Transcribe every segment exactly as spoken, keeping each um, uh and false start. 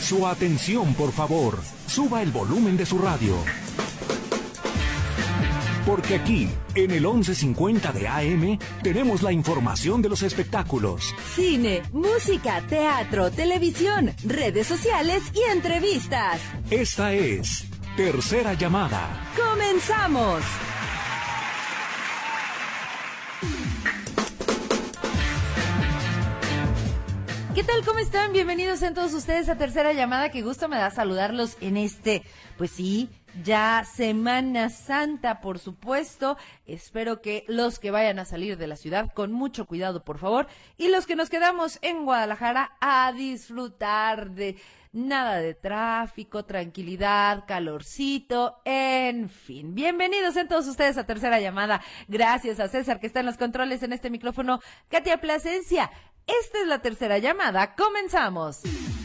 Su atención, por favor. Suba el volumen de su radio. Porque aquí, en el once cincuenta de A M, tenemos la información de los espectáculos. Cine, música, teatro, televisión, redes sociales y entrevistas. Esta es Tercera Llamada. ¡Comenzamos! ¿Qué tal? ¿Cómo están? Bienvenidos en todos ustedes a Tercera Llamada. Qué gusto me da saludarlos en este, pues sí, ya Semana Santa, por supuesto. Espero que los que vayan a salir de la ciudad con mucho cuidado, por favor. Y los que nos quedamos en Guadalajara a disfrutar de nada de tráfico, tranquilidad, calorcito, en fin. Bienvenidos en todos ustedes a Tercera Llamada. Gracias a César que está en los controles en este micrófono. Katia Plasencia. Esta es la Tercera Llamada. ¡Comenzamos!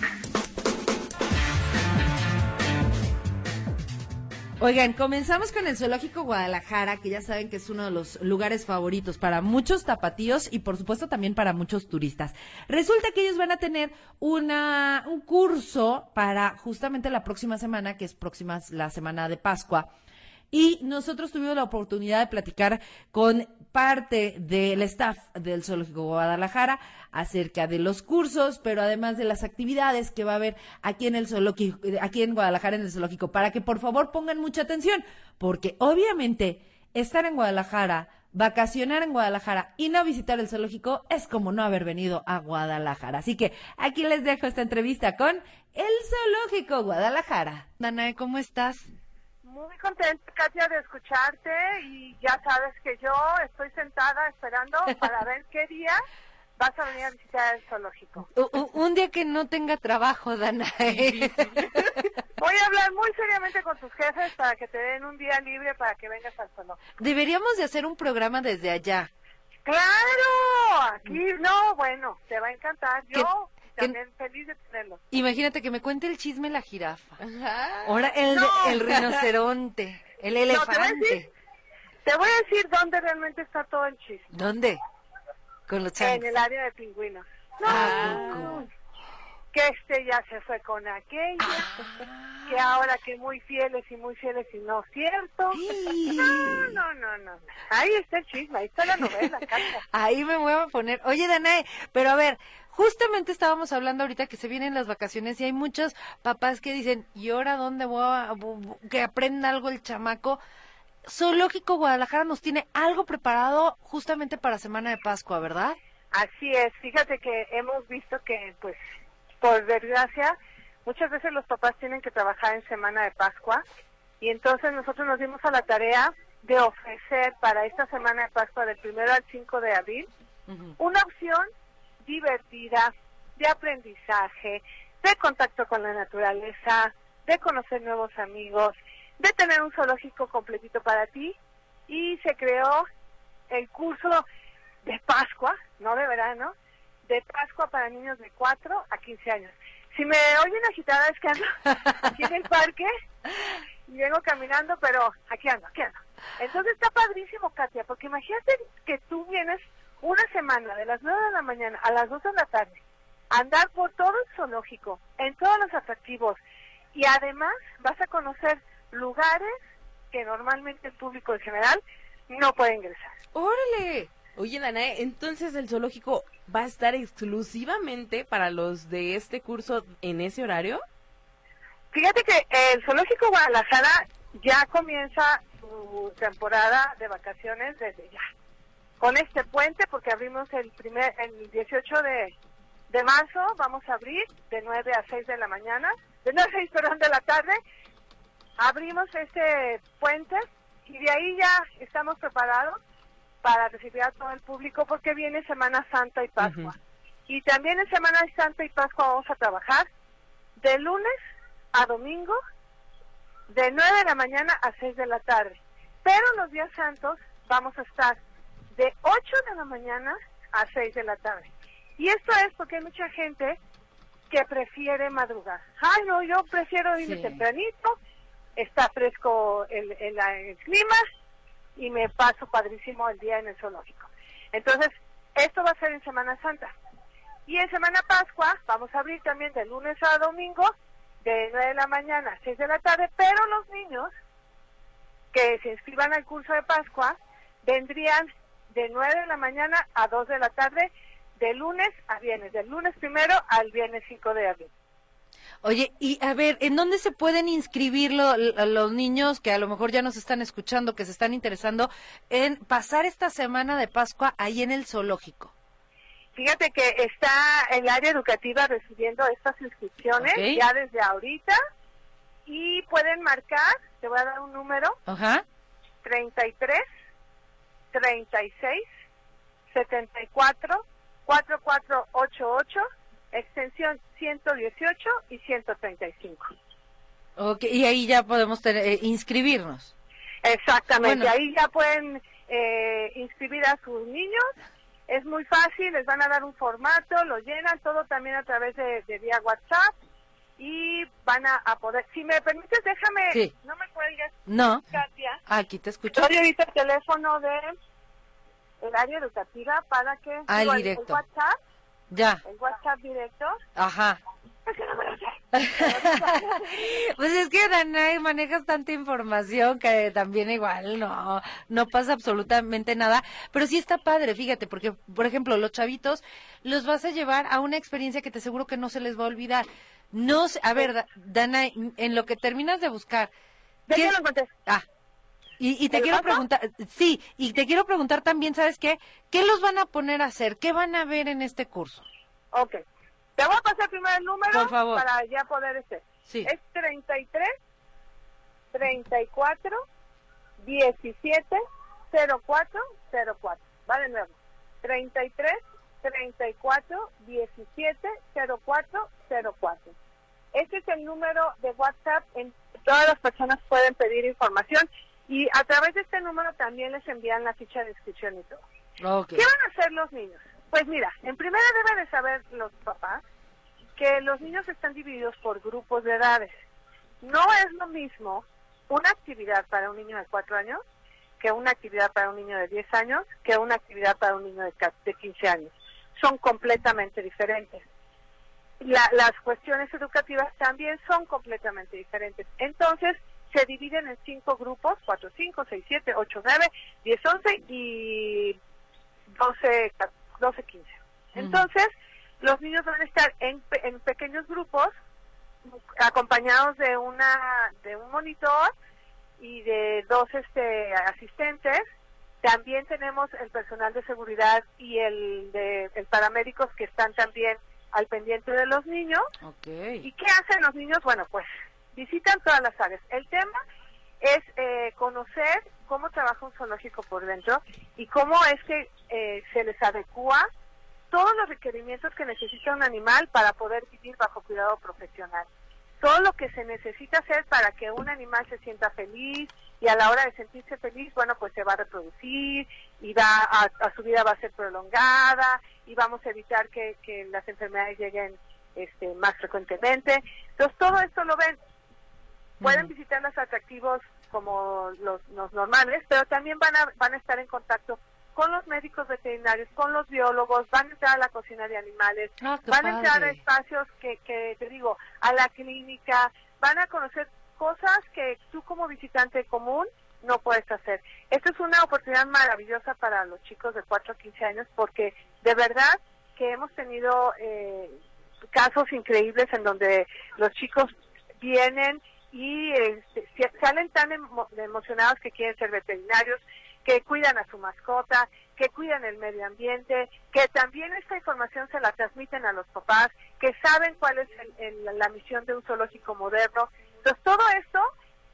Oigan, comenzamos con el Zoológico Guadalajara, que ya saben que es uno de los lugares favoritos para muchos tapatíos y por supuesto también para muchos turistas. Resulta que ellos van a tener una un curso para justamente la próxima semana, que es próxima la semana de Pascua. Y nosotros tuvimos la oportunidad de platicar con parte del staff del Zoológico Guadalajara acerca de los cursos, pero además de las actividades que va a haber aquí en el zoológico, aquí en Guadalajara en el zoológico, para que por favor pongan mucha atención, porque obviamente estar en Guadalajara, vacacionar en Guadalajara y no visitar el zoológico es como no haber venido a Guadalajara. Así que aquí les dejo esta entrevista con el Zoológico Guadalajara. Danae, ¿cómo estás? Muy contenta, Katia, de escucharte, y ya sabes que yo estoy sentada esperando para ver qué día vas a venir a visitar el zoológico. Un, un día que no tenga trabajo, Danae. Voy a hablar muy seriamente con tus jefes para que te den un día libre para que vengas al zoológico. Deberíamos de hacer un programa desde allá. ¡Claro! Aquí, no, bueno, te va a encantar. Yo también que, feliz de tenerlo. Imagínate que me cuente el chisme la jirafa. Ajá. Ahora el, no. el rinoceronte, el elefante. No, te, voy a decir, te voy a decir dónde realmente está todo el chisme. ¿Dónde? Con los changos. En el área de pingüinos. No, ah, que este ya se fue con aquella, ah. que ahora que muy fieles y muy fieles y no cierto. Sí. No, no, no, no. Ahí está el chisme, ahí está la novela, Katia. Ahí me voy a poner. Oye, Danae, pero a ver, justamente estábamos hablando ahorita que se vienen las vacaciones y hay muchos papás que dicen, ¿y ahora dónde voy a que aprenda algo el chamaco? Zoológico Guadalajara nos tiene algo preparado justamente para Semana de Pascua, ¿verdad? Así es, fíjate que hemos visto que, pues, por desgracia, muchas veces los papás tienen que trabajar en Semana de Pascua, y entonces nosotros nos dimos a la tarea de ofrecer para esta Semana de Pascua del primero al cinco de abril uh-huh. una opción divertida, de aprendizaje, de contacto con la naturaleza, de conocer nuevos amigos, de tener un zoológico completito para ti, y se creó el curso de Pascua, no de verano, de Pascua para niños de cuatro a quince años. Si me oyen agitada es que ando aquí en el parque y vengo caminando, pero aquí ando, aquí ando. Entonces está padrísimo, Katia, porque imagínate que tú vienes una semana de las nueve de la mañana a las dos de la tarde, andar por todo el zoológico, en todos los atractivos, y además vas a conocer lugares que normalmente el público en general no puede ingresar. ¡Órale! Oye, Danae, entonces el zoológico va a estar exclusivamente para los de este curso en ese horario. Fíjate que el Zoológico Guadalajara ya comienza su temporada de vacaciones desde ya. Con este puente, porque abrimos el primer, el dieciocho de, de marzo, vamos a abrir de nueve a seis de la mañana, de nueve a seis, perdón, de la tarde. Abrimos este puente y de ahí ya estamos preparados para recibir a todo el público, porque viene Semana Santa y Pascua. Uh-huh. Y también en Semana Santa y Pascua vamos a trabajar de lunes a domingo, de nueve de la mañana a seis de la tarde. Pero los días santos vamos a estar de ocho de la mañana a seis de la tarde. Y esto es porque hay mucha gente que prefiere madrugar. Ay, no, yo prefiero irme sí. tempranito, está fresco el, el, el clima, y me paso padrísimo el día en el zoológico. Entonces, esto va a ser en Semana Santa. Y en Semana Pascua vamos a abrir también de lunes a domingo, de nueve de la mañana a seis de la tarde, pero los niños que se inscriban al curso de Pascua vendrían de nueve de la mañana a dos de la tarde, de lunes a viernes, del lunes primero al viernes cinco de abril. Oye, y a ver, ¿en dónde se pueden inscribir lo, lo, los niños que a lo mejor ya nos están escuchando, que se están interesando en pasar esta semana de Pascua ahí en el zoológico? Fíjate que está el área educativa recibiendo estas inscripciones Okay. ya desde ahorita y pueden marcar, te voy a dar un número, Ajá. treinta y tres, treinta y seis, setenta y cuatro, cuarenta y cuatro ochenta y ocho, extensión ciento dieciocho y ciento treinta y cinco. Ok, y ahí ya podemos tener, eh, inscribirnos. Exactamente, Bueno. ahí ya pueden eh, inscribir a sus niños. Es muy fácil, les van a dar un formato, lo llenan todo también a través de, de vía WhatsApp y van a, a poder... Si me permites, déjame, Sí. no me cuelgues, No, Katia. aquí te escucho. Doy ahorita el teléfono de el área educativa para que... Ah, el digo, directo. El WhatsApp, Ya, el WhatsApp directo. ajá. Es que no me lo sé. Pues es que, Danae, manejas tanta información que también igual no no pasa absolutamente nada, pero sí está padre, fíjate, porque, por ejemplo, los chavitos los vas a llevar a una experiencia que te aseguro que no se les va a olvidar. No sé, a ver, Da- Danae, en lo que terminas de buscar, Ya ¿qué- te lo encontré. Ah, y, y te ¿El quiero otro? preguntar, sí, y te quiero preguntar también, ¿sabes qué? ¿Qué los van a poner a hacer? ¿Qué van a ver en este curso? Ok. Te voy a pasar primero el número Por favor. para ya poder este. Sí. Es treinta y tres, treinta y cuatro, diecisiete, cero cuatro, cero cuatro. Va de nuevo. treinta y tres, treinta y cuatro, diecisiete, cero cuatro, cero cuatro. Este es el número de WhatsApp en que todas las personas pueden pedir información y a través de este número también les envían la ficha de inscripción y todo. Ok. ¿Qué van a hacer los niños? Pues mira, en primera deben de saber los papás que los niños están divididos por grupos de edades. No es lo mismo una actividad para un niño de cuatro años que una actividad para un niño de diez años que una actividad para un niño de ca- de quince años. Son completamente diferentes. La- las cuestiones educativas también son completamente diferentes. Entonces, se dividen en cinco grupos, cuatro, cinco, seis, siete, ocho, nueve, diez, once y doce, doce, quince. Entonces, los niños van a estar en, pe- en pequeños grupos, acompañados de una de un monitor y de dos este asistentes. También tenemos el personal de seguridad y el de el paramédicos que están también al pendiente de los niños. Okay. ¿Y qué hacen los niños? Bueno, pues visitan todas las áreas. El tema es eh, conocer cómo trabaja un zoológico por dentro y cómo es que eh, se les adecua todos los requerimientos que necesita un animal para poder vivir bajo cuidado profesional. Todo lo que se necesita hacer para que un animal se sienta feliz y a la hora de sentirse feliz, bueno, pues se va a reproducir y va a, a su vida va a ser prolongada y vamos a evitar que, que las enfermedades lleguen este, más frecuentemente. Entonces, todo esto lo ven. Pueden Ujú. visitar los atractivos como los, los normales, pero también van a, van a estar en contacto con los médicos veterinarios, con los biólogos, van a entrar a la cocina de animales, Ah, qué van a entrar a padre. espacios que, que, te digo, a la clínica, van a conocer cosas que tú como visitante común no puedes hacer. Esta es una oportunidad maravillosa para los chicos de cuatro a quince años porque de verdad que hemos tenido eh, casos increíbles en donde los chicos vienen y eh, se, salen tan emo, emocionados que quieren ser veterinarios, que cuidan a su mascota, que cuidan el medio ambiente, que también esta información se la transmiten a los papás, que saben cuál es el, el, la misión de un zoológico moderno. Entonces todo esto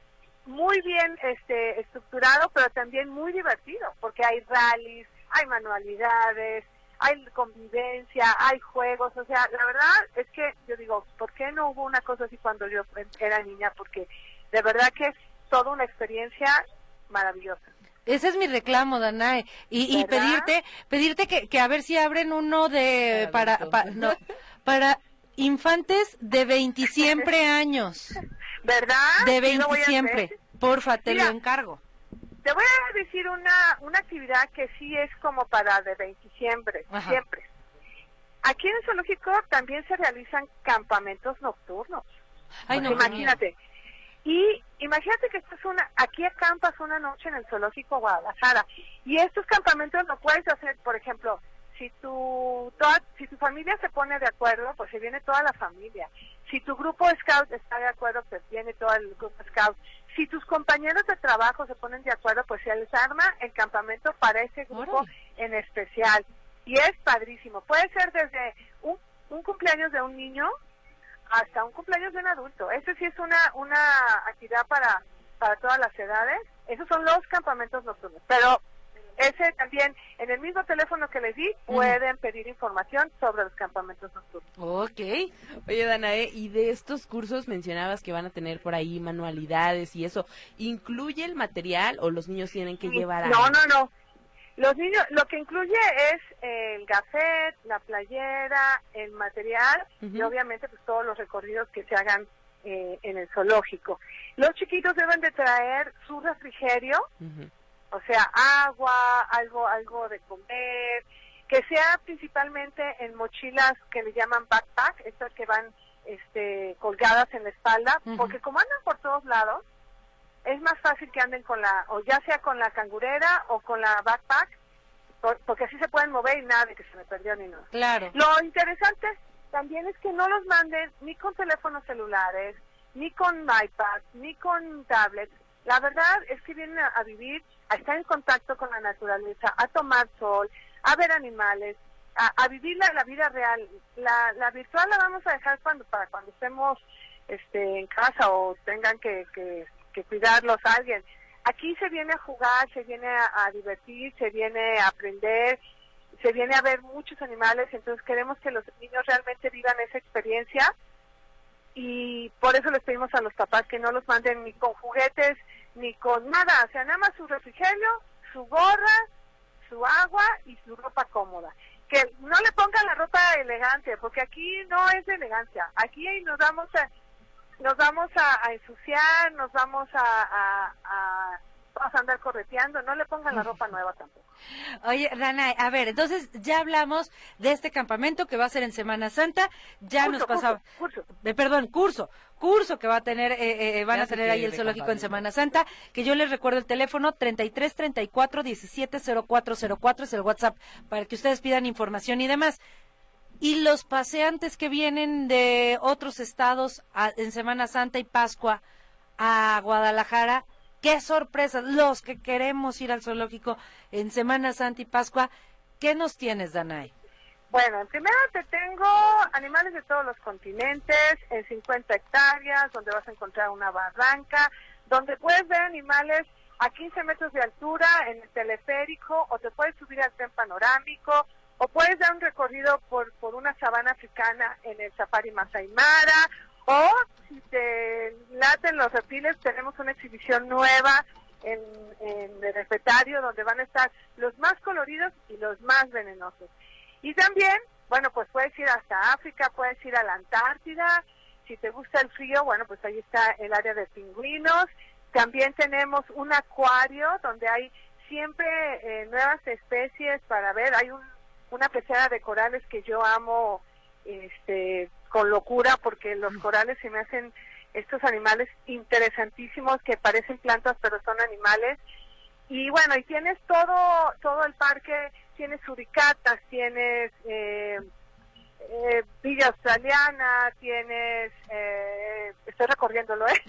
muy bien este, estructurado, pero también muy divertido, porque hay rallies, hay manualidades, hay convivencia, hay juegos, o sea, la verdad es que yo digo, ¿por qué no hubo una cosa así cuando yo era niña? Porque de verdad que es toda una experiencia maravillosa. Ese es mi reclamo, Danae, y, y ¿Verdad? pedirte, pedirte que, que a ver si abren uno de Para para adultos. pa- no, para infantes de veintisiempre años, ¿Verdad? de Sí lo voy a veintisiempre, hacer. porfa, te Mira. lo encargo. Te voy a decir una una actividad que sí es como para de veintisiempre, Ajá. siempre. Aquí en el zoológico también se realizan campamentos nocturnos. Ay, no, imagínate. Y imagínate que estás una, aquí acampas una noche en el Zoológico Guadalajara. Y estos campamentos lo puedes hacer, por ejemplo, si tu, toda, si tu familia se pone de acuerdo, pues se viene toda la familia. Si tu grupo Scout está de acuerdo, pues viene todo el grupo Scout. Si tus compañeros de trabajo se ponen de acuerdo, pues se les arma el campamento para ese grupo ¡Órale! En especial. Y es padrísimo. Puede ser desde un, un cumpleaños de un niño hasta un cumpleaños de un adulto. Eso sí es una una actividad para para todas las edades. Esos son los campamentos nocturnos. Pero ese también, en el mismo teléfono que les di, pueden uh-huh. pedir información sobre los campamentos nocturnos. Ok. Oye, Danae, y de estos cursos mencionabas que van a tener por ahí manualidades y eso. ¿Incluye el material o los niños tienen que sí. llevar a...? No, no, no. Los niños, lo que incluye es el gafet, la playera, el material uh-huh. y obviamente pues todos los recorridos que se hagan eh, en el zoológico. Los chiquitos deben de traer su refrigerio, uh-huh. o sea, agua, algo algo de comer, que sea principalmente en mochilas que le llaman backpack, estas que van este colgadas en la espalda, uh-huh. porque como andan por todos lados, es más fácil que anden con la, o ya sea con la cangurera o con la backpack, por, porque así se pueden mover y nada de que se me perdió ni nada. Claro. Lo interesante también es que no los manden ni con teléfonos celulares, ni con iPad, ni con tablets. La verdad es que vienen a, a vivir, a estar en contacto con la naturaleza, a tomar sol, a ver animales, a, a vivir la, la vida real. La, la virtual la vamos a dejar cuando para cuando estemos este, en casa o tengan que... que que cuidarlos a alguien. Aquí se viene a jugar, se viene a, a divertir, se viene a aprender, se viene a ver muchos animales, entonces queremos que los niños realmente vivan esa experiencia y por eso les pedimos a los papás que no los manden ni con juguetes, ni con nada, o sea, nada más su refrigerio, su gorra, su agua y su ropa cómoda. Que no le pongan la ropa elegante, porque aquí no es elegancia, aquí nos damos a nos vamos a, a ensuciar, nos vamos a, a, a, vamos a andar correteando, no le pongan la ropa nueva tampoco. Oye, Danae, a ver, entonces ya hablamos de este campamento que va a ser en Semana Santa, ya curso, nos pasaba, curso, curso. Eh, perdón, curso, curso que va a tener, eh, eh, van ya a tener ahí el zoológico en Semana Santa, que yo les recuerdo el teléfono treinta y tres treinta y cuatro diecisiete cero cuatro cero cuatro, es el WhatsApp para que ustedes pidan información y demás. Y los paseantes que vienen de otros estados a, en Semana Santa y Pascua a Guadalajara, qué sorpresas, los que queremos ir al zoológico en Semana Santa y Pascua, ¿qué nos tienes, Danae? Bueno, en primera te tengo animales de todos los continentes, en cincuenta hectáreas, donde vas a encontrar una barranca, donde puedes ver animales a quince metros de altura en el teleférico, o te puedes subir al tren panorámico, o puedes dar un recorrido por por una sabana africana en el Safari Masai Mara, o si te laten los reptiles, tenemos una exhibición nueva en, en el herpetario, donde van a estar los más coloridos y los más venenosos. Y también, bueno, pues puedes ir hasta África, puedes ir a la Antártida, si te gusta el frío, bueno, pues ahí está el área de pingüinos. También tenemos un acuario donde hay siempre eh, nuevas especies para ver, hay un una pecera de corales que yo amo este con locura, porque los corales se me hacen estos animales interesantísimos que parecen plantas pero son animales. Y bueno, y tienes todo todo el parque, tienes suricatas, tienes eh, eh, Villa Australiana, tienes eh, estoy recorriéndolo, ¿eh?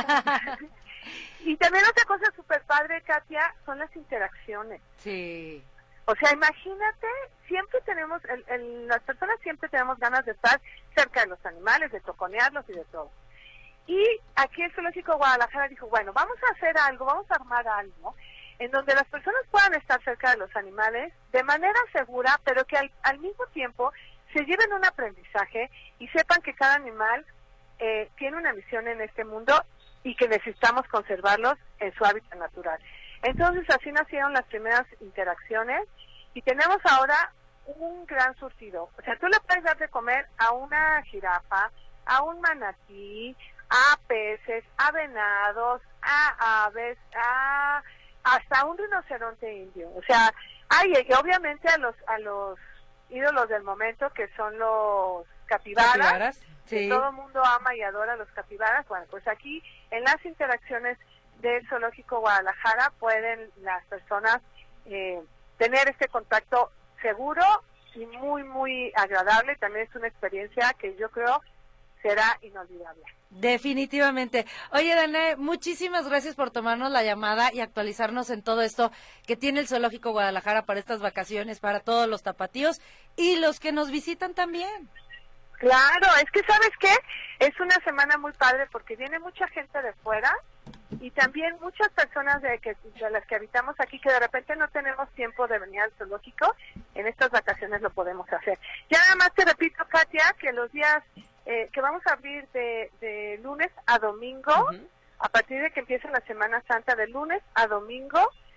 Y también otra cosa súper padre, Katia, son las interacciones. Sí. O sea, imagínate, siempre tenemos, el, el, las personas siempre tenemos ganas de estar cerca de los animales, de toconearlos y de todo. Y aquí el Zoológico Guadalajara dijo, bueno, vamos a hacer algo, vamos a armar algo en donde las personas puedan estar cerca de los animales de manera segura, pero que al, al mismo tiempo se lleven un aprendizaje y sepan que cada animal eh, tiene una misión en este mundo y que necesitamos conservarlos en su hábitat natural. Entonces así nacieron las primeras interacciones y tenemos ahora un gran surtido. O sea, tú le puedes dar de comer a una jirafa, a un manatí, a peces, a venados, a aves, a hasta un rinoceronte indio. O sea, hay y obviamente a los a los ídolos del momento, que son los capibaras. ¿Capibaras? Sí. que todo el mundo ama y adora los capibaras. Bueno, pues aquí en las interacciones del Zoológico Guadalajara pueden las personas eh, tener este contacto seguro y muy, muy agradable. También es una experiencia que yo creo será inolvidable. Definitivamente. Oye, Danae, muchísimas gracias por tomarnos la llamada y actualizarnos en todo esto que tiene el Zoológico Guadalajara para estas vacaciones, para todos los tapatíos y los que nos visitan también. Claro, es que ¿sabes qué? Es una semana muy padre porque viene mucha gente de fuera y también muchas personas de, que, de las que habitamos aquí que de repente no tenemos tiempo de venir al zoológico. En estas vacaciones lo podemos hacer. Ya nada más te repito, Katia, que los días eh, que vamos a abrir de, de lunes a domingo, uh-huh. a partir de que empiece la Semana Santa, de lunes a domingo,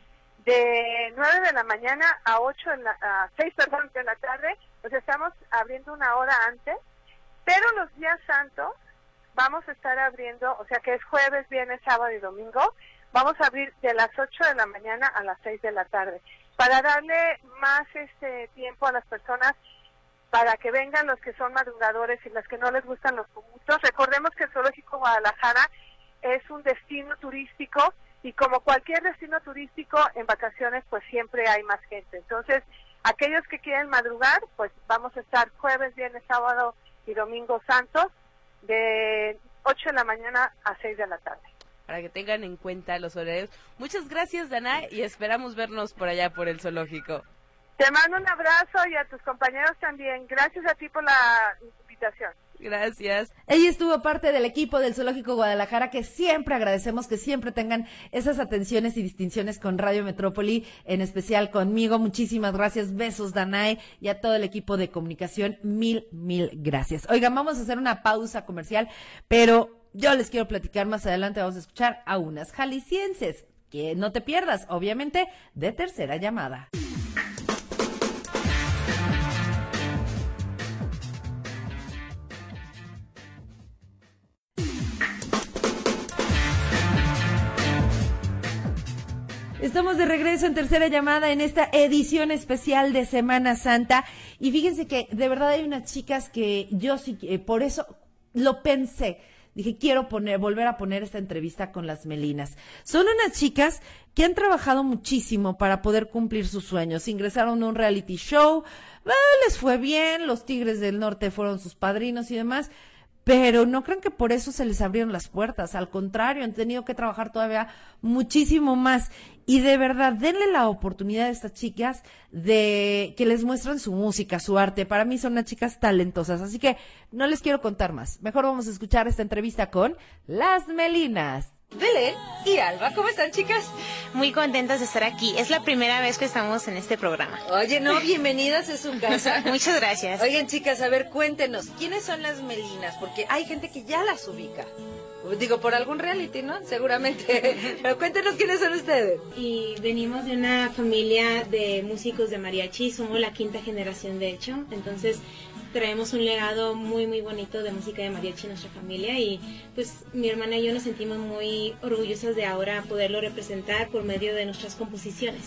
de nueve de la mañana a ocho en la, a seis perdón, de la tarde, pues estamos abriendo una hora antes, pero los días santos vamos a estar abriendo, o sea que es jueves, viernes, sábado y domingo, vamos a abrir de las ocho de la mañana a las seis de la tarde, para darle más este tiempo a las personas, para que vengan los que son madrugadores y los que no les gustan los tumultos. Recordemos que el Zoológico Guadalajara es un destino turístico y como cualquier destino turístico en vacaciones pues siempre hay más gente. Entonces, aquellos que quieren madrugar, pues vamos a estar jueves, viernes, sábado y domingo santos de ocho de la mañana a seis de la tarde. Para que tengan en cuenta los horarios. Muchas gracias, Danae, y esperamos vernos por allá por el zoológico. Te mando un abrazo y a tus compañeros también. Gracias a ti por la invitación. Gracias. Ella estuvo parte del equipo del Zoológico Guadalajara, que siempre agradecemos que siempre tengan esas atenciones y distinciones con Radio Metrópoli, en especial conmigo. Muchísimas gracias, besos, Danae, y a todo el equipo de comunicación, mil, mil gracias. Oigan, vamos a hacer una pausa comercial, pero yo les quiero platicar más adelante, vamos a escuchar a unas jaliscienses, que no te pierdas, obviamente, de Tercera Llamada. Estamos de regreso en Tercera Llamada en esta edición especial de Semana Santa y fíjense que de verdad hay unas chicas que yo sí, eh, por eso lo pensé, dije quiero poner, volver a poner esta entrevista con las Melinas. Son unas chicas que han trabajado muchísimo para poder cumplir sus sueños, ingresaron a un reality show, eh, les fue bien, los Tigres del Norte fueron sus padrinos y demás. Pero no crean que por eso se les abrieron las puertas, al contrario, han tenido que trabajar todavía muchísimo más. Y de verdad, denle la oportunidad a estas chicas de que les muestren su música, su arte. Para mí son unas chicas talentosas, así que no les quiero contar más. Mejor vamos a escuchar esta entrevista con las Melinas. Belén y Alba, ¿cómo están, chicas? Muy contentas de estar aquí. Es la primera vez que estamos en este programa. Oye, no, bienvenidas a su casa. Muchas gracias. Oigan, chicas, a ver, cuéntenos, ¿quiénes son las Melinas? Porque hay gente que ya las ubica. Digo, por algún reality, ¿no? Seguramente. Pero cuéntenos quiénes son ustedes. Y venimos de una familia de músicos de mariachi. Somos la quinta generación, de hecho. Entonces, traemos un legado muy, muy bonito de música de mariachi en nuestra familia. Y pues mi hermana y yo nos sentimos muy orgullosas de ahora poderlo representar por medio de nuestras composiciones.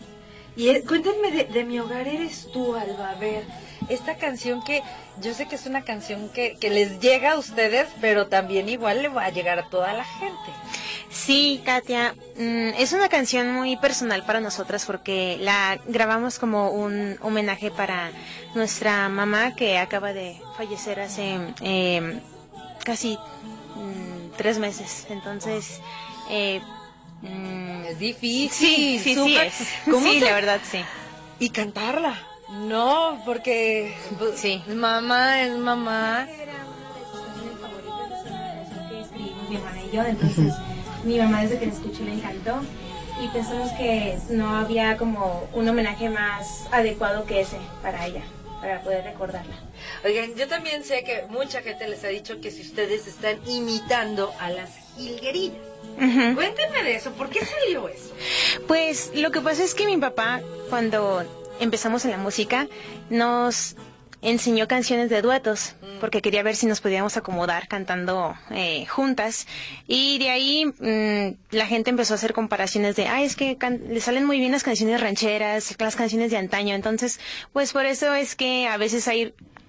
Y eh, cuéntenme de, de Mi Hogar Eres Tú, Alba. A ver, esta canción que yo sé que es una canción que, que les llega a ustedes, pero también igual le va a llegar a toda la gente. Sí, Katia, es una canción muy personal para nosotras porque la grabamos como un homenaje para nuestra mamá que acaba de fallecer hace eh, casi mm, tres meses. Entonces, eh, mm, es difícil. Sí, sí, sí es. Sí, se... la verdad, sí. Y cantarla. No, porque sí. Mamá es mamá. Era una de sus canciones favoritas, es una canción que escribimos mi hermana y yo, entonces mi mamá desde que la escuchó le encantó y pensamos que no había como un homenaje más adecuado que ese para ella, para poder recordarla. Oigan, yo también sé que mucha gente les ha dicho que si ustedes están imitando a las jilguerinas. Uh-huh. Cuéntenme de eso, ¿por qué salió eso? Pues lo que pasa es que mi papá, cuando empezamos en la música, nos enseñó canciones de duetos, porque quería ver si nos podíamos acomodar cantando eh, juntas, y de ahí mmm, la gente empezó a hacer comparaciones de, ay, es que can- le salen muy bien las canciones rancheras, las canciones de antaño, entonces, pues por eso es que a veces hay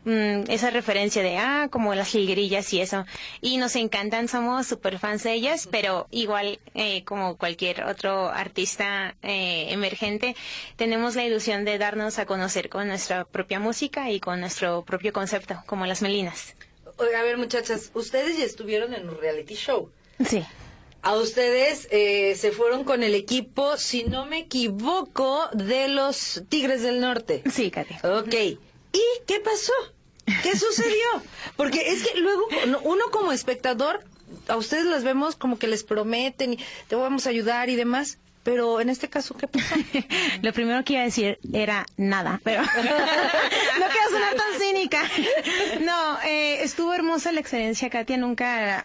mm, esa referencia de, ah, como las jilguerillas y eso. Y nos encantan, somos súper fans de ellas, pero igual eh, como cualquier otro artista eh, emergente, tenemos la ilusión de darnos a conocer con nuestra propia música y con nuestro propio concepto, como las Melinas. Oiga, a ver, muchachas, ustedes ya estuvieron en un reality show. Sí. A ustedes eh, se fueron con el equipo, si no me equivoco, de los Tigres del Norte. Sí, Katy. Ok. ¿Y qué pasó? ¿Qué sucedió? Porque es que luego uno como espectador, a ustedes las vemos como que les prometen y te vamos a ayudar y demás. Pero en este caso, ¿qué pasó? Lo primero que iba a decir era nada, pero no quiero sonar tan cínica. No, eh, estuvo hermosa la experiencia, Katia, nunca...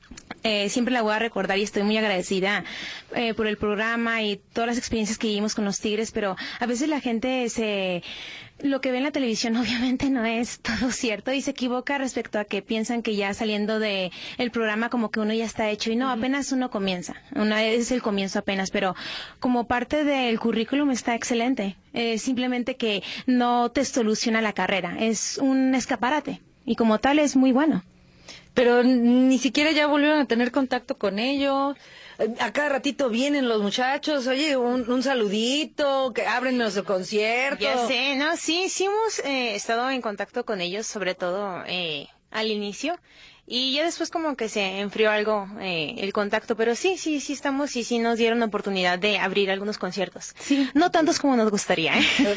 Eh, siempre la voy a recordar y estoy muy agradecida eh, por el programa y todas las experiencias que vivimos con los Tigres, pero a veces la gente se... Lo que ve en la televisión obviamente no es todo cierto y se equivoca respecto a que piensan que ya saliendo de el programa como que uno ya está hecho y no, apenas uno comienza, uno es el comienzo apenas, pero como parte del currículum está excelente, eh, simplemente que no te soluciona la carrera, es un escaparate y como tal es muy bueno. Pero ni siquiera ya volvieron a tener contacto con ellos. A cada ratito vienen los muchachos, oye, un, un saludito, que abren nuestro concierto. Ya sé, no, sí, sí hemos eh, estado en contacto con ellos, sobre todo eh, al inicio. Y ya después como que se enfrió algo eh, el contacto, pero sí, sí, sí estamos y sí nos dieron la oportunidad de abrir algunos conciertos. Sí. No tantos como nos gustaría, ¿eh? Sí,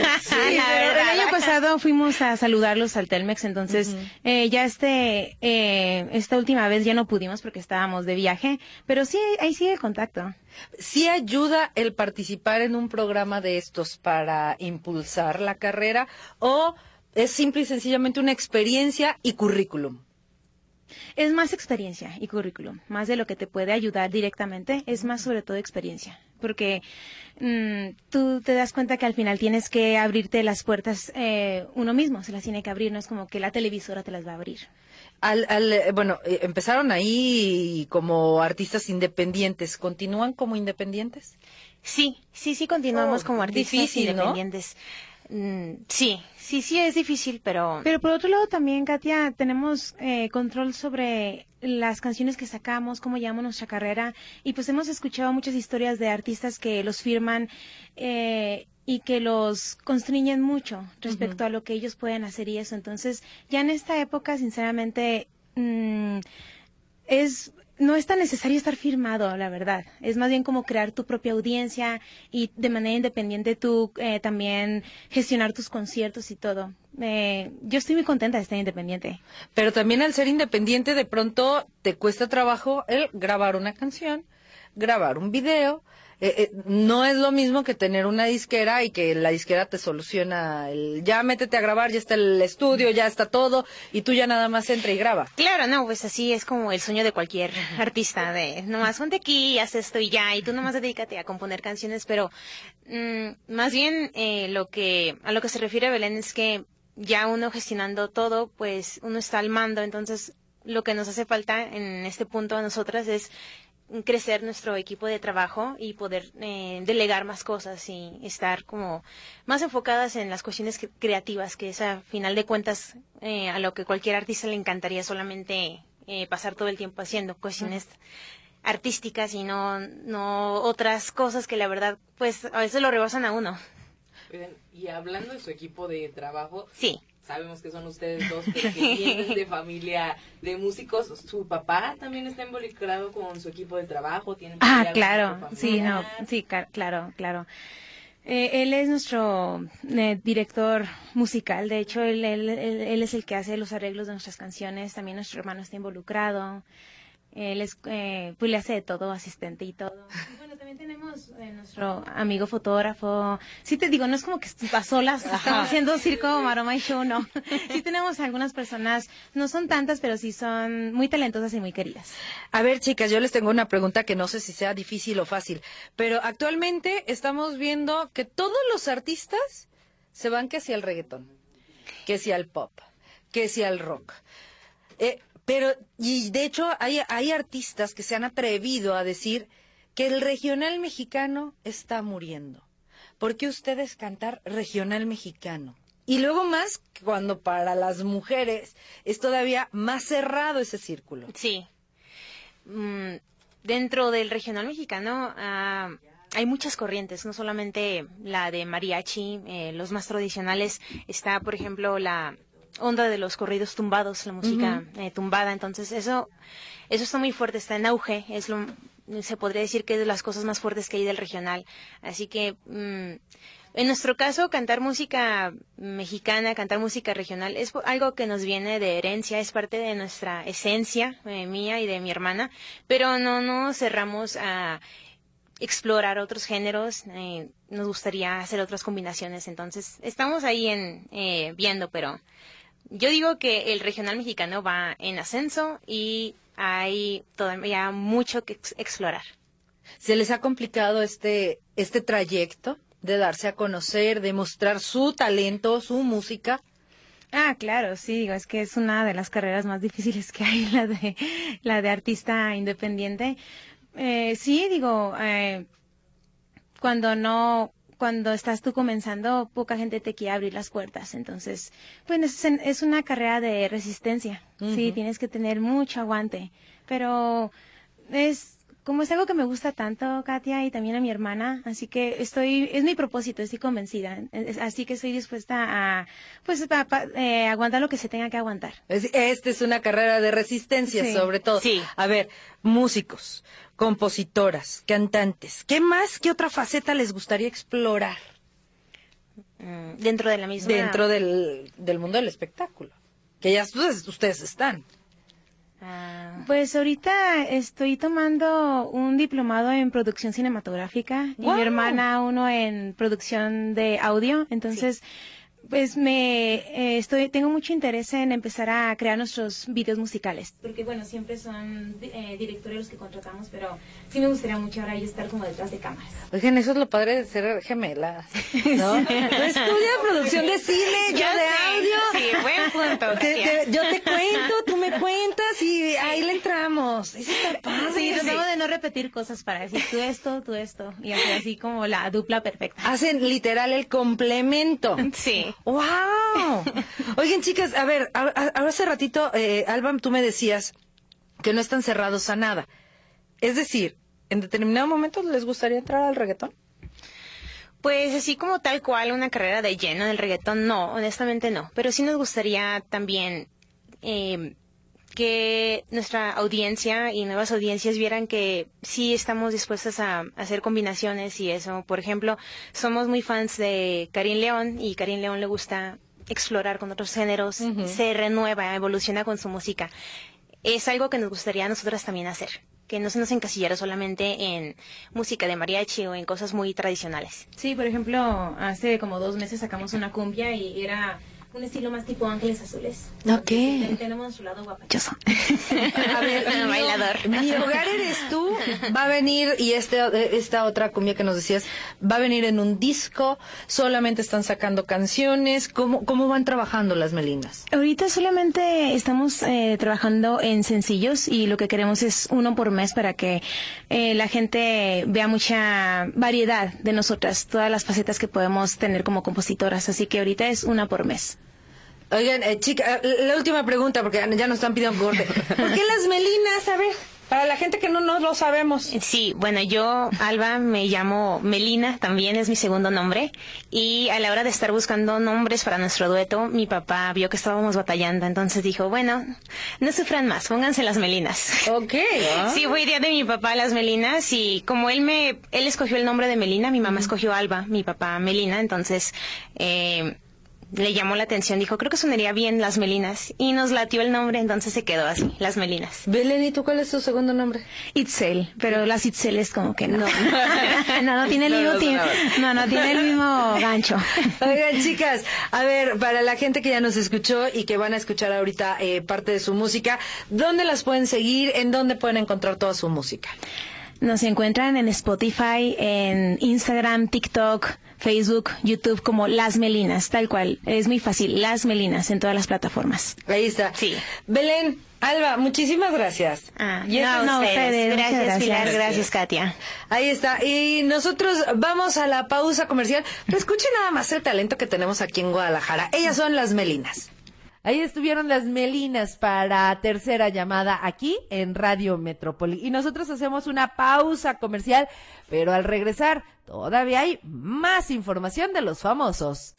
la verdad. El año pasado fuimos a saludarlos al Telmex, entonces uh-huh. eh, ya este eh, esta última vez ya no pudimos porque estábamos de viaje, pero sí, ahí sigue el contacto. ¿Sí ayuda el participar en un programa de estos para impulsar la carrera o es simple y sencillamente una experiencia y currículum? Es más experiencia y currículum, más de lo que te puede ayudar directamente, es más sobre todo experiencia, porque mmm, tú te das cuenta que al final tienes que abrirte las puertas eh, uno mismo, se las tiene que abrir, no es como que la televisora te las va a abrir. Al, al, bueno, eh, empezaron ahí como artistas independientes, ¿continúan como independientes? Sí, sí, sí continuamos oh, como artistas difícil, independientes. ¿No? Mm, sí, sí, sí es difícil, pero... Pero por otro lado también, Katia, tenemos eh, control sobre las canciones que sacamos, cómo llevamos nuestra carrera, y pues hemos escuchado muchas historias de artistas que los firman eh, y que los constriñen mucho respecto uh-huh. a lo que ellos pueden hacer y eso. Entonces, ya en esta época, sinceramente, mmm, es... No es tan necesario estar firmado, la verdad. Es más bien como crear tu propia audiencia y de manera independiente tú eh, también gestionar tus conciertos y todo. Eh, yo estoy muy contenta de estar independiente. Pero también al ser independiente de pronto te cuesta trabajo el grabar una canción, grabar un video. Eh, eh, no es lo mismo que tener una disquera y que la disquera te soluciona el ya métete a grabar, ya está el estudio, ya está todo y tú ya nada más entra y graba. Claro, no, pues así es como el sueño de cualquier artista, de nomás ponte aquí, haz esto y ya, y tú nomás dedícate a componer canciones, pero mmm, más bien eh, lo que a lo que se refiere Belén es que ya uno gestionando todo, pues uno está al mando, entonces lo que nos hace falta en este punto a nosotras es crecer nuestro equipo de trabajo y poder eh, delegar más cosas y estar como más enfocadas en las cuestiones creativas, que es a final de cuentas eh, a lo que cualquier artista le encantaría solamente eh, pasar todo el tiempo haciendo cuestiones uh-huh. artísticas y no, no otras cosas que la verdad pues a veces lo rebasan a uno. Y hablando de su equipo de trabajo, sí. Sabemos que son ustedes dos, pero que vienen de familia de músicos. ¿Su papá también está involucrado con su equipo de trabajo? ¿Tienen ah, claro, sí, no, sí, claro, claro. Eh, él es nuestro eh, director musical, de hecho, él, él, él, él es el que hace los arreglos de nuestras canciones, también nuestro hermano está involucrado. Él es, eh, pues le hace de todo, asistente y todo. Y bueno, también tenemos eh, nuestro amigo fotógrafo. Sí te digo, no es como que a solas Ajá. estamos haciendo circo, maroma y show, no. Sí tenemos algunas personas, no son tantas, pero sí son muy talentosas y muy queridas. A ver, chicas, yo les tengo una pregunta que no sé si sea difícil o fácil, pero actualmente estamos viendo que todos los artistas se van que hacia el reggaetón, que hacia el pop, que hacia el rock. Eh, Pero, y de hecho, hay, hay artistas que se han atrevido a decir que el regional mexicano está muriendo. ¿Por qué ustedes cantar regional mexicano? Y luego más cuando para las mujeres es todavía más cerrado ese círculo. Sí. Mm, dentro del regional mexicano uh, hay muchas corrientes, no solamente la de mariachi, eh, los más tradicionales. Está, por ejemplo, la onda de los corridos tumbados, la música uh-huh. eh, tumbada. Entonces eso, eso está muy fuerte, está en auge. Es lo, se podría decir que es de las cosas más fuertes que hay del regional. Así que... Mm, en nuestro caso, cantar música mexicana, cantar música regional, es algo que nos viene de herencia, es parte de nuestra esencia, eh, mía y de mi hermana, pero no nos cerramos a explorar otros géneros, eh, nos gustaría hacer otras combinaciones, entonces estamos ahí en eh, viendo, pero yo digo que el regional mexicano va en ascenso y hay todavía mucho que ex- explorar. ¿Se les ha complicado este, este trayecto de darse a conocer, de mostrar su talento, su música? Ah, claro, sí, digo, es que es una de las carreras más difíciles que hay, la de la de artista independiente. Eh, sí, digo, eh, cuando no, cuando estás tú comenzando, poca gente te quiere abrir las puertas, entonces, pues es, es una carrera de resistencia, uh-huh. sí, tienes que tener mucho aguante, pero es como es algo que me gusta tanto, Katia, y también a mi hermana, así que estoy, es mi propósito, estoy convencida, así que estoy dispuesta a, pues, a, a eh, aguantar lo que se tenga que aguantar. Esta es una carrera de resistencia, sí, sobre todo. Sí. A ver, músicos, compositoras, cantantes, ¿qué más, qué otra faceta les gustaría explorar? Mm, dentro de la misma... Dentro del, del mundo del espectáculo, que ya ustedes, ustedes están. Pues ahorita estoy tomando un diplomado en producción cinematográfica ¡Wow! Y mi hermana uno en producción de audio, entonces... Sí. Pues me eh, estoy tengo mucho interés en empezar a crear nuestros videos musicales. Porque bueno, siempre son eh, directores los que contratamos, pero sí me gustaría mucho ahora yo estar como detrás de cámaras. Oigan, eso es lo padre de ser gemelas, ¿no? Sí. Tú estudias producción de cine, yo, yo de sé, audio. Sí, buen punto. Te, te, yo te cuento, tú me cuentas y ahí le entramos. Eso está padre. Sí, tratamos de no repetir cosas para decir tú esto, tú esto. Y así, así como la dupla perfecta. Hacen literal el complemento. Sí. ¡Wow! Oigan, chicas, a ver, a, a, hace ratito, eh, Alba, tú me decías que no están cerrados a nada. Es decir, ¿en determinado momento les gustaría entrar al reggaetón? Pues así como tal cual una carrera de lleno del reggaetón, no, honestamente no. Pero sí nos gustaría también eh, que nuestra audiencia y nuevas audiencias vieran que sí estamos dispuestas a, a hacer combinaciones y eso. Por ejemplo, somos muy fans de Karin León y Karin León le gusta explorar con otros géneros, uh-huh. se renueva, evoluciona con su música. Es algo que nos gustaría a nosotras también hacer, que no se nos encasillara solamente en música de mariachi o en cosas muy tradicionales. Sí, por ejemplo, hace como dos meses sacamos una cumbia y era... un estilo más tipo Ángeles Azules. Ok. Tenemos nuestro lado guapachoso. A ver, mi, bailador. Mi hogar eres tú. Va a venir, y este, esta otra cumbia que nos decías, va a venir en un disco. Solamente están sacando canciones. ¿Cómo, cómo van trabajando las Melinas? Ahorita solamente estamos eh, trabajando en sencillos y lo que queremos es uno por mes para que eh, la gente vea mucha variedad de nosotras, todas las facetas que podemos tener como compositoras. Así que ahorita es una por mes. Oigan, eh, chica, la última pregunta, porque ya nos están pidiendo corte. ¿Por qué las Melinas? A ver, para la gente que no, no lo sabemos. Sí, bueno, yo, Alba, me llamo Melina, también es mi segundo nombre. Y a la hora de estar buscando nombres para nuestro dueto, mi papá vio que estábamos batallando. Entonces dijo, bueno, no sufran más, pónganse las Melinas. Ok. ¿Ah? Sí, fue idea de mi papá las Melinas. Y como él me, él escogió el nombre de Melina, mi mamá uh-huh. escogió Alba, mi papá Melina. Entonces, eh... le llamó la atención, dijo, creo que sonaría bien las Melinas, y nos latió el nombre, entonces se quedó así, las Melinas. Belén, ¿y tú cuál es tu segundo nombre? Itzel, pero las Itzel es como que no. No, no, no tiene el mismo, no, no, no, no tiene el mismo gancho. Oigan, chicas, a ver, para la gente que ya nos escuchó y que van a escuchar ahorita eh, parte de su música, ¿dónde las pueden seguir? ¿En dónde pueden encontrar toda su música? Nos encuentran en Spotify, en Instagram, TikTok, Facebook, YouTube como Las Melinas, tal cual. Es muy fácil, Las Melinas en todas las plataformas. Ahí está. Sí. Belén, Alba, muchísimas gracias. Ah, Y no, esto- no, ustedes. Muchas Gracias, Pilar. Gracias, Katia. Ahí está. Y nosotros vamos a la pausa comercial. Pero escuchen nada más el talento que tenemos aquí en Guadalajara. Ellas son las Melinas. Ahí estuvieron las Melinas para tercera llamada aquí en Radio Metrópoli. Y nosotros hacemos una pausa comercial, pero al regresar todavía hay más información de los famosos.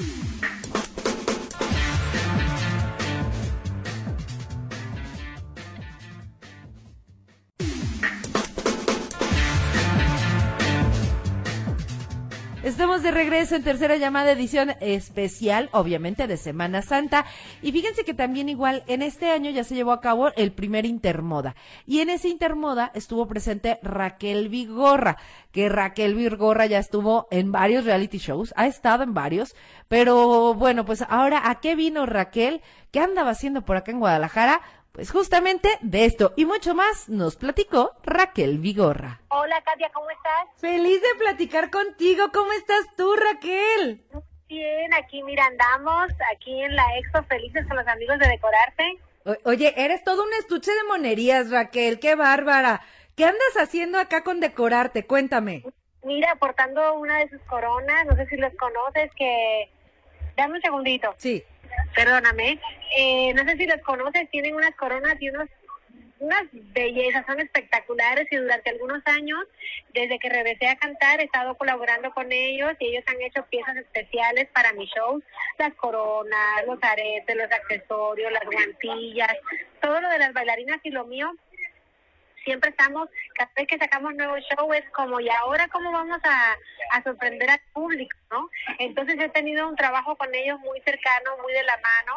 Estamos de regreso en tercera llamada, edición especial, obviamente de Semana Santa. Y fíjense que también igual en este año ya se llevó a cabo el primer Intermoda. Y en ese Intermoda estuvo presente Raquel Vigorra, que Raquel Vigorra ya estuvo en varios reality shows, ha estado en varios. Pero bueno, pues ahora, ¿a qué vino Raquel? ¿Qué andaba haciendo por acá en Guadalajara? Pues justamente de esto y mucho más nos platicó Raquel Vigorra. Hola Katia, ¿cómo estás? Feliz de platicar contigo. ¿Cómo estás tú, Raquel? Bien, aquí mira, andamos, aquí en la Expo, felices con los amigos de Decorarte. O- oye, eres todo un estuche de monerías, Raquel. ¡Qué bárbara! ¿Qué andas haciendo acá con Decorarte? Cuéntame. Mira, portando una de sus coronas, no sé si los conoces, que... Dame un segundito. Sí. Perdóname. Eh, no sé si los conoces, tienen unas coronas y unos unas bellezas, son espectaculares y durante algunos años, desde que regresé a cantar, he estado colaborando con ellos y ellos han hecho piezas especiales para mis shows, las coronas, los aretes, los accesorios, las guantillas, todo lo de las bailarinas y lo mío. Siempre estamos, cada vez que sacamos nuevo show es como, ¿y ahora cómo vamos a, a sorprender al público, no? Entonces he tenido un trabajo con ellos muy cercano, muy de la mano,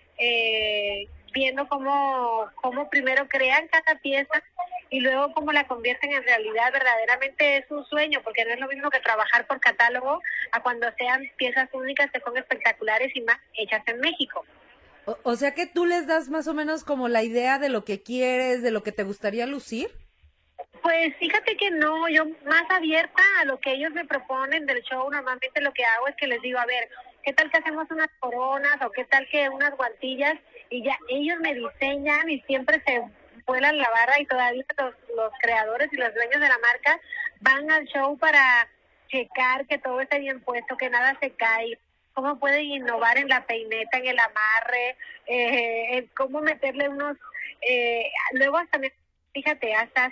eh, viendo cómo, cómo primero crean cada pieza y luego cómo la convierten en realidad. Verdaderamente es un sueño, porque no es lo mismo que trabajar por catálogo a cuando sean piezas únicas que son espectaculares y más hechas en México. O, o sea que tú les das más o menos como la idea de lo que quieres, de lo que te gustaría lucir. Pues fíjate que no, yo más abierta a lo que ellos me proponen del show. Normalmente lo que hago es que les digo, a ver, ¿qué tal que hacemos unas coronas o qué tal que unas guantillas? Y ya ellos me diseñan y siempre se vuelan la barra y todavía los, los creadores y los dueños de la marca van al show para checar que todo esté bien puesto, que nada se caiga, cómo pueden innovar en la peineta, en el amarre, eh, en cómo meterle unos... Eh, luego hasta, me, fíjate, hasta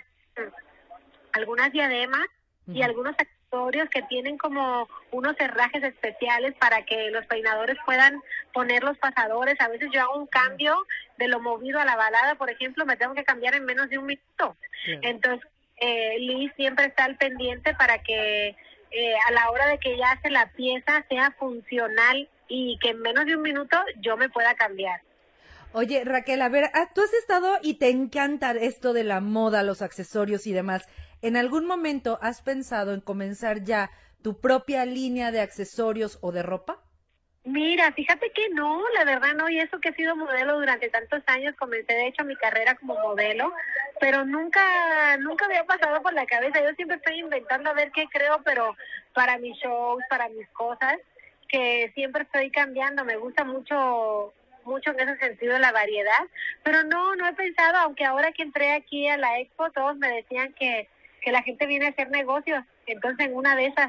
algunas diademas y algunos accesorios que tienen como unos herrajes especiales para que los peinadores puedan poner los pasadores. A veces yo hago un cambio de lo movido a la balada, por ejemplo, me tengo que cambiar en menos de un minuto. Sí. Entonces, eh, Liz siempre está al pendiente para que eh, a la hora de que ella hace la pieza sea funcional y que en menos de un minuto yo me pueda cambiar. Oye, Raquel, a ver, tú has estado y te encanta esto de la moda, los accesorios y demás. ¿En algún momento has pensado en comenzar ya tu propia línea de accesorios o de ropa? Mira, fíjate que no, la verdad no, y eso que he sido modelo durante tantos años, comencé de hecho mi carrera como modelo, pero nunca, nunca me ha pasado por la cabeza. Yo siempre estoy inventando a ver qué creo, pero para mis shows, para mis cosas, que siempre estoy cambiando, me gusta mucho... mucho en ese sentido la variedad, pero no, no he pensado, aunque ahora que entré aquí a la Expo, todos me decían que, que la gente viene a hacer negocios, entonces en una de esas.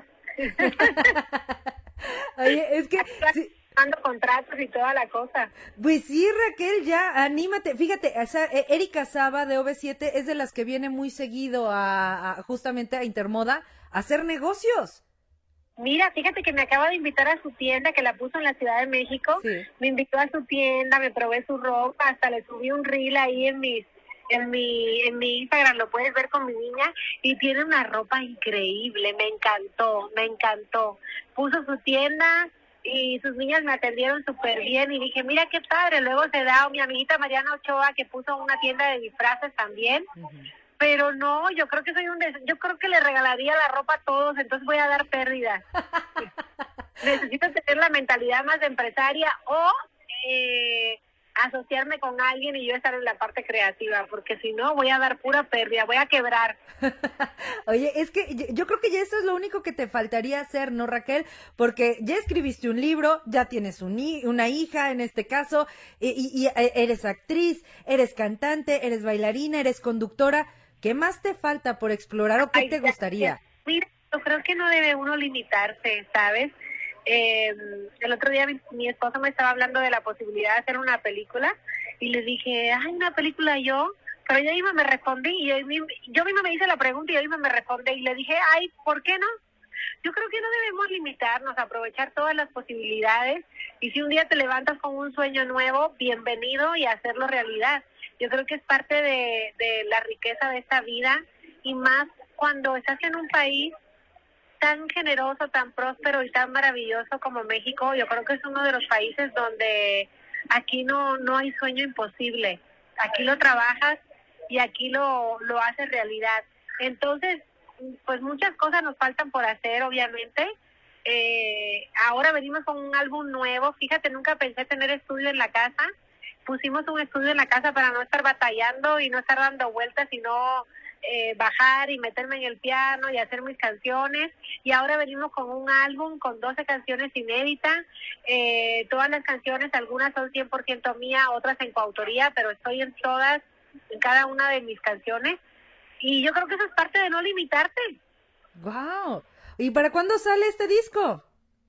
Oye, es que... Sí. Mando contratos y toda la cosa. Pues sí, Raquel, ya, anímate. Fíjate, o sea, Erika Saba de O V siete es de las que viene muy seguido a, a justamente a Intermoda a hacer negocios. Mira, fíjate que me acaba de invitar a su tienda, que la puso en la Ciudad de México. Sí. Me invitó a su tienda, me probé su ropa, hasta le subí un reel ahí en mis, en mi, en mi Instagram, lo puedes ver con mi niña, y tiene una ropa increíble, me encantó, me encantó. Puso su tienda y sus niñas me atendieron súper bien y dije, mira qué padre. Luego se da mi amiguita Mariana Ochoa, que puso una tienda de disfraces también. Uh-huh. Pero no, yo creo que soy un des... yo creo que le regalaría la ropa a todos, entonces voy a dar pérdidas. Necesito tener la mentalidad más de empresaria o eh, asociarme con alguien y yo estar en la parte creativa, porque si no voy a dar pura pérdida, voy a quebrar. Oye, es que yo, yo creo que ya eso es lo único que te faltaría hacer, ¿no, Raquel? Porque ya escribiste un libro, ya tienes un, una hija en este caso, y, y, y eres actriz, eres cantante, eres bailarina, eres conductora. ¿Qué más te falta por explorar o qué Ay, te gustaría? Mira, yo creo que no debe uno limitarse, ¿sabes? Eh, el otro día mi, mi esposo me estaba hablando de la posibilidad de hacer una película y le dije, ay, una película yo, pero yo misma me respondí y yo, yo misma me hice la pregunta y yo misma me respondí y le dije, ay, ¿por qué no? Yo creo que no debemos limitarnos, aprovechar todas las posibilidades y si un día te levantas con un sueño nuevo, bienvenido y hacerlo realidad. Yo creo que es parte de, de la riqueza de esta vida y más cuando estás en un país tan generoso, tan próspero y tan maravilloso como México. Yo creo que es uno de los países donde aquí no no hay sueño imposible. Aquí lo trabajas y aquí lo, lo haces realidad. Entonces, pues muchas cosas nos faltan por hacer, obviamente. Eh, ahora venimos con un álbum nuevo. Fíjate, nunca pensé tener estudio en la casa. Pusimos un estudio en la casa para no estar batallando y no estar dando vueltas, sino eh, bajar y meterme en el piano y hacer mis canciones. Y ahora venimos con un álbum con doce canciones inéditas. Eh, todas las canciones, algunas son cien por ciento mías, otras en coautoría, pero estoy en todas, en cada una de mis canciones. Y yo creo que eso es parte de no limitarte. ¡Wow! ¿Y para cuándo sale este disco?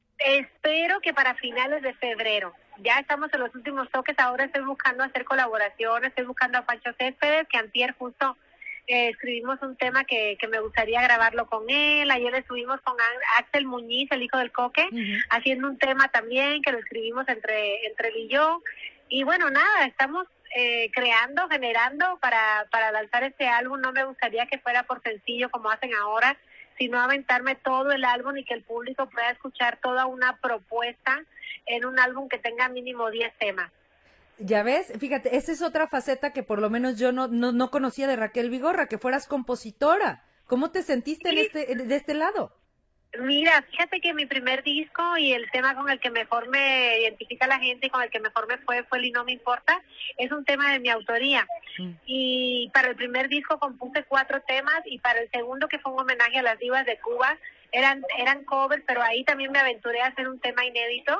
Espero que para finales de febrero. Ya estamos en los últimos toques, ahora estoy buscando hacer colaboraciones, estoy buscando a Pancho Céspedes, que antier justo eh, escribimos un tema que, que me gustaría grabarlo con él. Ayer estuvimos con Axel Muñiz, el hijo del Coque, uh-huh. haciendo un tema también que lo escribimos entre, entre él y yo. Y bueno, nada, estamos eh, creando, generando para, para lanzar este álbum. No me gustaría que fuera por sencillo como hacen ahora, sino aventarme todo el álbum y que el público pueda escuchar toda una propuesta en un álbum que tenga mínimo diez temas. Ya ves, fíjate, esa es otra faceta que por lo menos yo no no, no conocía de Raquel Vigorra, que fueras compositora. ¿Cómo te sentiste sí. en este de este lado? Mira, fíjate que mi primer disco y el tema con el que mejor me identifica la gente y con el que mejor me fue fue el Y No Me Importa, es un tema de mi autoría. Mm. Y para el primer disco compuse cuatro temas y para el segundo, que fue un homenaje a las divas de Cuba, eran eran covers, pero ahí también me aventuré a hacer un tema inédito.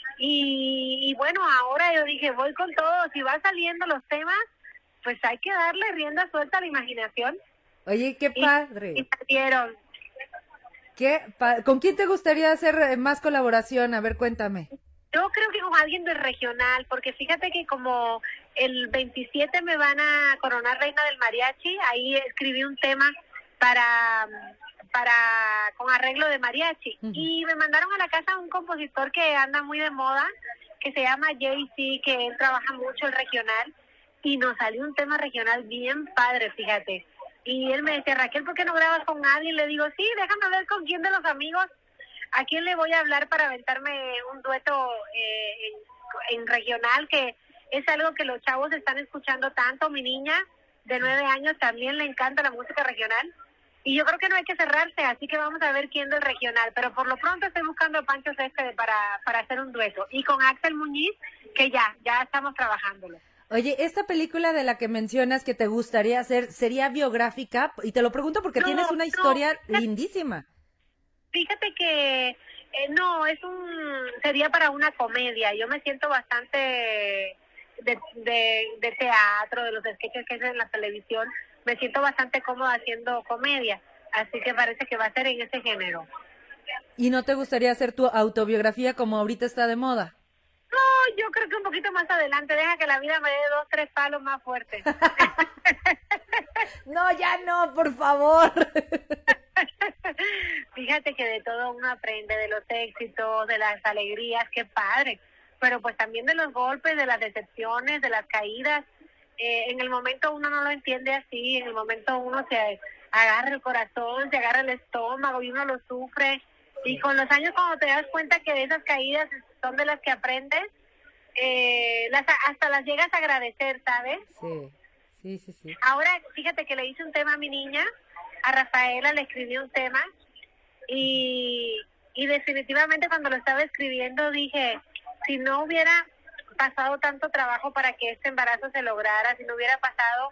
Y, y bueno, ahora yo dije, voy con todo, si van saliendo los temas, pues hay que darle rienda suelta a la imaginación. Oye, qué padre. Y, y salieron. ¿Qué? ¿Con quién te gustaría hacer más colaboración? A ver, cuéntame. Yo creo que con alguien del regional, porque fíjate que como el veintisiete me van a coronar reina del mariachi, ahí escribí un tema para para con arreglo de mariachi. Uh-huh. Y me mandaron a la casa un compositor que anda muy de moda, que se llama Jay-Z, que él trabaja mucho el regional, y nos salió un tema regional bien padre, fíjate. Y él me decía, Raquel, ¿por qué no grabas con nadie? Y le digo, sí, déjame ver con quién de los amigos, a quién le voy a hablar para aventarme un dueto eh, en, en regional, que es algo que los chavos están escuchando tanto. Mi niña de nueve años también le encanta la música regional. Y yo creo que no hay que cerrarse, así que vamos a ver quién del regional. Pero por lo pronto estoy buscando a Pancho Céspedes para, para hacer un dueto. Y con Axel Muñiz, que ya, ya estamos trabajándolo. Oye, esta película de la que mencionas que te gustaría hacer, ¿sería biográfica? Y te lo pregunto porque no, tienes una historia no, lindísima. Fíjate que eh, no, es un sería para una comedia. Yo me siento bastante de, de, de teatro, de los sketches que hacen en la televisión. Me siento bastante cómoda haciendo comedia, así que parece que va a ser en ese género. ¿Y no te gustaría hacer tu autobiografía como ahorita está de moda? No, yo creo que un poquito más adelante, deja que la vida me dé dos, tres palos más fuertes. No, ya no, por favor. Fíjate que de todo uno aprende, de los éxitos, de las alegrías, qué padre, pero pues también de los golpes, de las decepciones, de las caídas. Eh, en el momento uno no lo entiende así, en el momento uno se agarra el corazón, se agarra el estómago y uno lo sufre. Y con los años, cuando te das cuenta que de esas caídas son de las que aprendes, eh, las, hasta las llegas a agradecer, ¿sabes? Sí, sí, sí, sí. Ahora, fíjate que le hice un tema a mi niña, a Rafaela le escribí un tema, y, y definitivamente cuando lo estaba escribiendo dije, si no hubiera pasado tanto trabajo para que este embarazo se lograra, si no hubiera pasado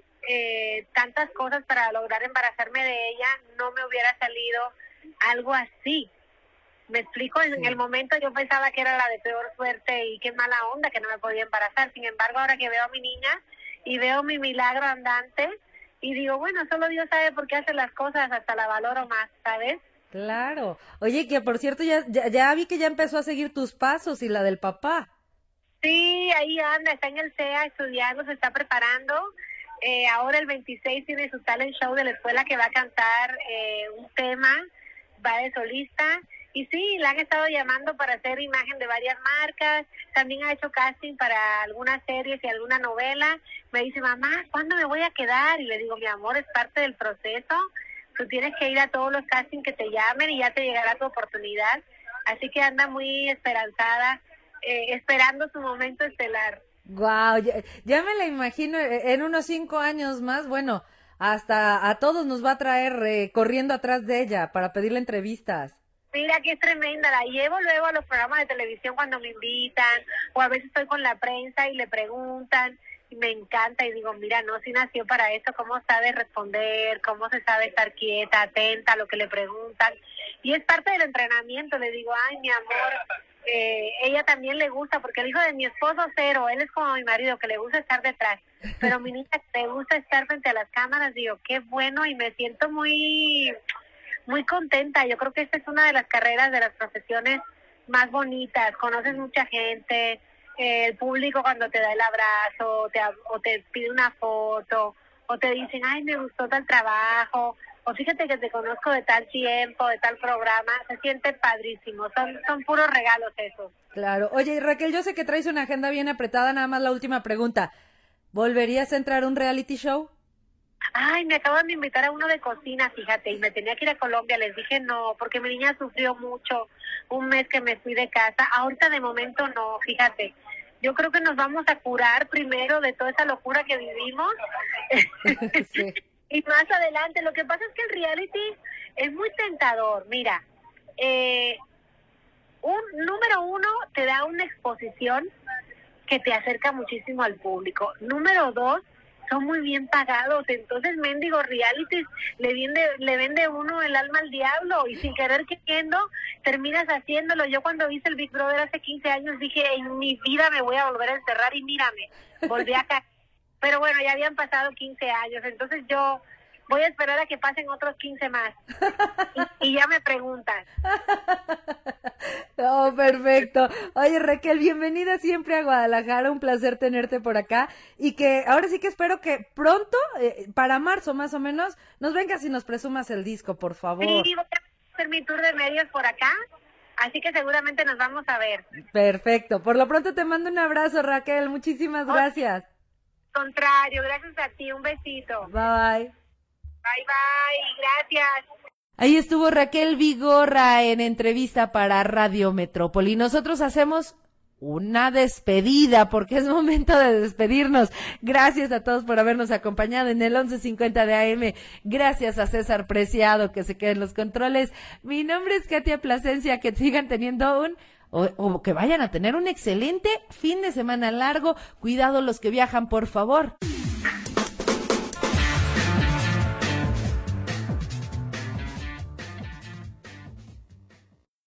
eh, tantas cosas para lograr embarazarme de ella, no me hubiera salido algo así. Me explico, en sí. el momento yo pensaba que era la de peor suerte y qué mala onda que no me podía embarazar. Sin embargo, ahora que veo a mi niña y veo mi milagro andante y digo, bueno, solo Dios sabe por qué hace las cosas, hasta la valoro más, ¿sabes? Claro. Oye, que por cierto ya, ya, ya vi que ya empezó a seguir tus pasos y la del papá. Sí, ahí anda, está en el C E A estudiando, se está preparando. Eh, ahora el veintiséis tiene su talent show de la escuela que va a cantar eh, un tema, va de solista. Y sí, la han estado llamando para hacer imagen de varias marcas, también ha hecho casting para algunas series y alguna novela. Me dice, mamá, ¿cuándo me voy a quedar? Y le digo, mi amor, es parte del proceso, tú tienes que ir a todos los castings que te llamen y ya te llegará tu oportunidad. Así que anda muy esperanzada, eh, esperando su momento estelar. Guau, ya, ya me la imagino en unos cinco años más, bueno, hasta a todos nos va a traer eh, corriendo atrás de ella para pedirle entrevistas. Mira que es tremenda, la llevo luego a los programas de televisión cuando me invitan, o a veces estoy con la prensa y le preguntan, y me encanta, y digo, mira, no, si nació para esto, cómo sabe responder, cómo se sabe estar quieta, atenta a lo que le preguntan, y es parte del entrenamiento. Le digo, ay, mi amor, eh, ella también le gusta, porque el hijo de mi esposo cero, él es como mi marido, que le gusta estar detrás, pero mi niña le gusta estar frente a las cámaras. Digo, qué bueno, y me siento muy... muy contenta. Yo creo que esta es una de las carreras, de las profesiones más bonitas. Conoces mucha gente, eh, el público cuando te da el abrazo, te, o te pide una foto, o te dicen, ay, me gustó tal trabajo, o fíjate que te conozco de tal tiempo, de tal programa, se siente padrísimo. Son, son puros regalos esos. Claro. Oye, Raquel, yo sé que traes una agenda bien apretada, nada más la última pregunta. ¿Volverías a entrar a un reality show? Ay, me acaban de invitar a uno de cocina, fíjate, y me tenía que ir a Colombia. Les dije no, porque mi niña sufrió mucho un mes que me fui de casa. Ahorita de momento no, fíjate. Yo creo que nos vamos a curar primero de toda esa locura que vivimos. Sí. Y más adelante, lo que pasa es que el reality es muy tentador. Mira, eh, un número uno, te da una exposición que te acerca muchísimo al público. Número dos, son muy bien pagados, entonces mendigo realities le vende, le vende uno el alma al diablo, y sin querer queriendo terminas haciéndolo. Yo cuando hice el Big Brother hace quince años dije, en mi vida me voy a volver a encerrar, y mírame, volví acá. Pero bueno, ya habían pasado quince años, entonces yo voy a esperar a que pasen otros quince más. Y, y ya me preguntan. Oh, perfecto. Oye, Raquel, bienvenida siempre a Guadalajara, un placer tenerte por acá, y que ahora sí que espero que pronto, eh, para marzo más o menos, nos vengas y nos presumas el disco, por favor. Sí, voy a hacer mi tour de medios por acá, así que seguramente nos vamos a ver. Perfecto. Por lo pronto te mando un abrazo, Raquel, muchísimas gracias. Al contrario, gracias a ti, un besito. Bye. Bye, bye, gracias. Ahí estuvo Raquel Vigorra en entrevista para Radio Metrópoli. Nosotros hacemos una despedida porque es momento de despedirnos. Gracias a todos por habernos acompañado en el once cincuenta de A M. Gracias a César Preciado, que se quede en los controles. Mi nombre es Katia Plasencia. Que sigan teniendo un... O, o que vayan a tener un excelente fin de semana largo. Cuidado los que viajan, por favor.